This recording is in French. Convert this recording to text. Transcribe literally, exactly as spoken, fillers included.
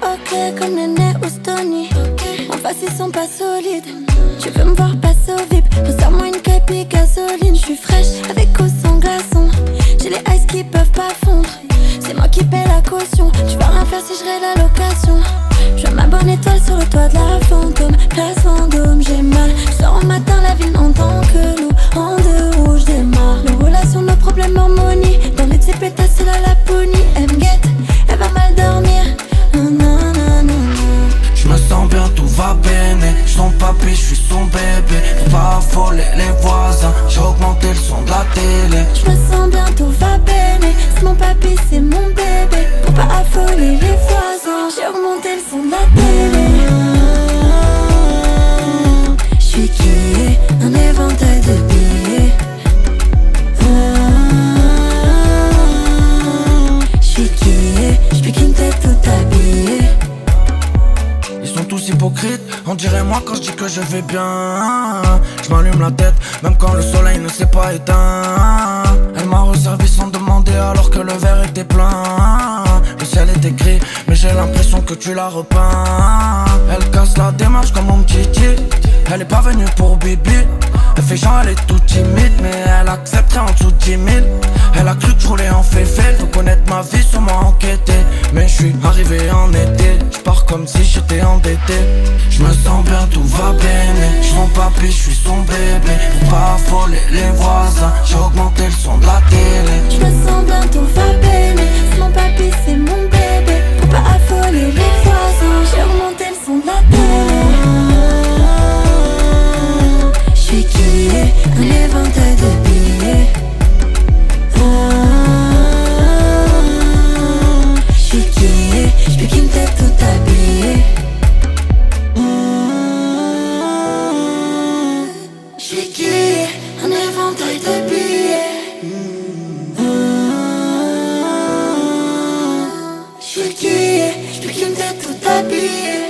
ok comme Néné ou Stony. En face ils sont pas solides. Tu veux me voir passer au V I P, resserre-moi une capi gasoline. J'suis fraîche avec ou sans glaçon. J'ai les ice qui peuvent pas fondre. C'est moi qui paie la caution. Tu vas rien faire si je la location. Je veux ma bonne étoile sur le toit de la fantôme. Place Vendôme, j'ai mal. Je sors au matin, la ville n'entend que nous. En deux roues, je démarre. Nos relations, nos problèmes, harmonie. Dans les T P, t'as c'est la Laponie. Elle me guette, elle va mal dormir. Je me sens bien, tout va bene. J'suis son papy, j'suis son bébé. Faut pas affoler les voisins. J'ai augmenté le son de la télé. Je me sens bien, tout va bene. C'est mon papy, c'est mon bébé. Faut pas affoler les voisins. J'ai augmenté le son de la télé. J'suis qui est un éventail de billets. J'suis qui est, j'suis qu'une tête toute habillée. Ils sont tous hypocrites, on dirait moi quand je dis que je vais bien. Je m'allume la tête, même quand le soleil ne s'est pas éteint. Elle m'a resservi sans demander alors que le verre était plein. Le ciel était gris, mais j'ai l'impression que tu l'as repeint. Elle casse la démarche comme mon petit. Elle est pas venue pour Bibi. Elle fait genre elle est toute timide, mais elle accepterait en dessous de dix mille. Elle a cru que je roulais en féfé. Faut connaître ma vie, sûrement enquêter. Mais je suis arrivé en été. Je pars comme si j'étais endetté. Je me sens bien, tout va bien. Je suis son papy, je suis son bébé. Faut pas affoler les voisins. J'ai augmenté le son de la télé. Je me sens bien, tout va bien. C'est mon papy, c'est mon bébé. Faut pas affoler les voisins. J'ai augmenté le son de la télé. J'suis qui est un éventail de billets. J'suis qui est, j'suis qu'une tête toute habillée. J'suis qui est un éventail de billets. J'suis qui est, j'suis qu'une tête toute habillée.